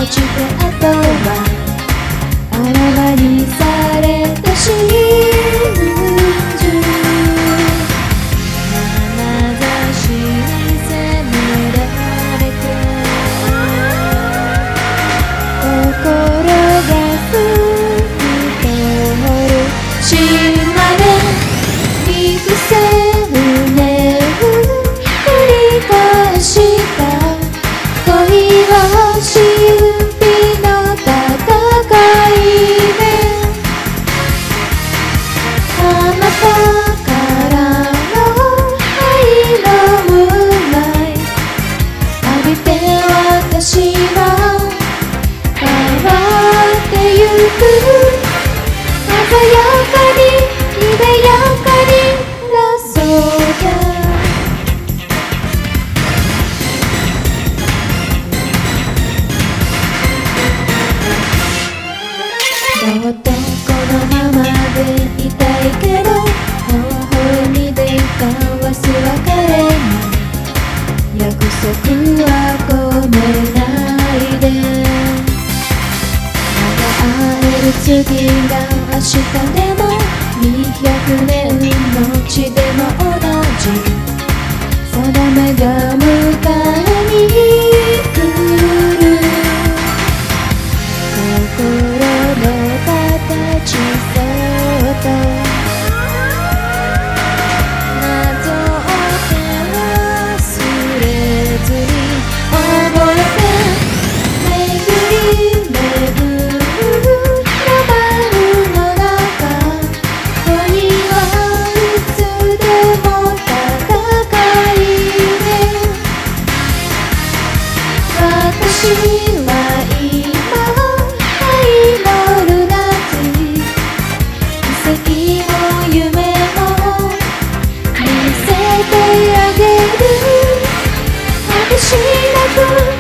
落ちてあとはあらわにされた真珠眼差しに責められて心がふっとる島根見伏せ胸を繰り返した恋は神秘の戦いであなたからの愛のムーンライト浴びて私は変わってゆく鮮やかに艶やかにラストやずっとこのままでいたいけど微笑みで交わす別れに約束は込めないでまた会える次が明日でも200年の地でも同じ定めが迎えに来る心の形そっとなぞって忘れずに覚えて巡り巡るロマンの中恋はいつでも戦いで私は今夢も見せてあげる果てしなく